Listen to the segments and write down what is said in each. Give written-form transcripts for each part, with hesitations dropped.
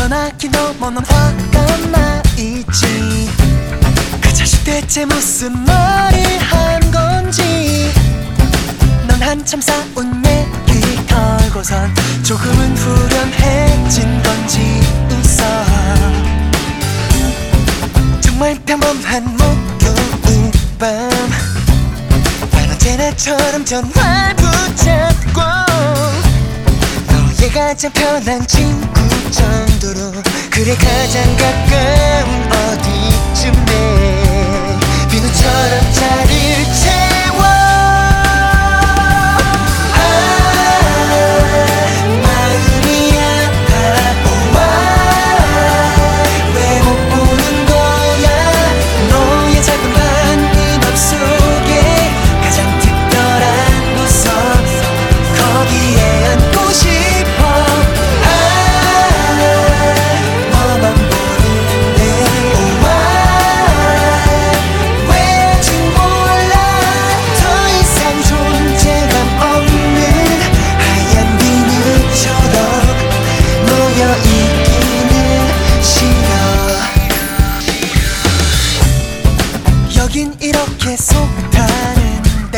전화기 너무 넌 화가 나 있지. 그 자식 대체 무슨 말을 한 건지. 넌 한참 싸운 얘기 털고선 조금은 후련해진 건지 웃어. 정말 평범한 목요일 밤 난 언제나처럼 전화를 붙잡고 너의 가장 편한 친구 정도로. 그래 가장 가까운 어디쯤에 비누처럼 자리를 채워. 마음이 아파오와 왜 못 보는 거야. 너의 작은 반이 맘속에 가장 특별한 구석 거기에 앉고 싶어. 너만 보는데 오와 왜인지 몰라. 더 이상 존재감 없는 하얀 비늘처럼 놓여있기는 싫어. 여긴 이렇게 속타는데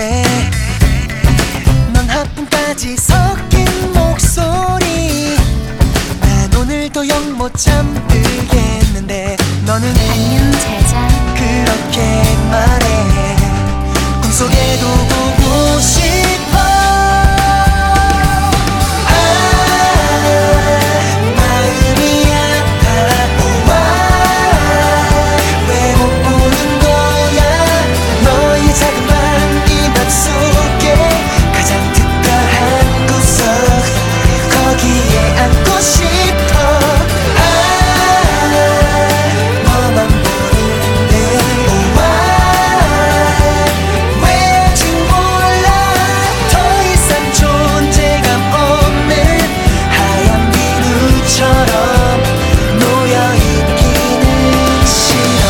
넌 하품까지 섞인 목소리. 난 오늘도 영 못 잠들겠는데 너는 안녕 제자. 그렇게 말해. 꿈속에도 보고 싶어. 마음이 아파오와 왜 못 보는 거야. 너의 작은 밤이 맘속에 가장 특별한 구석 거기에 앉고 싶어. 너만 보는데 오와 왜인지 몰라. 더 이상 존재감 없는 하얀 비누처럼 놓여있기는 싫어.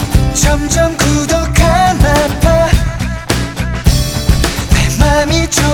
점점 굳어가나 봐. 내 맘이 좀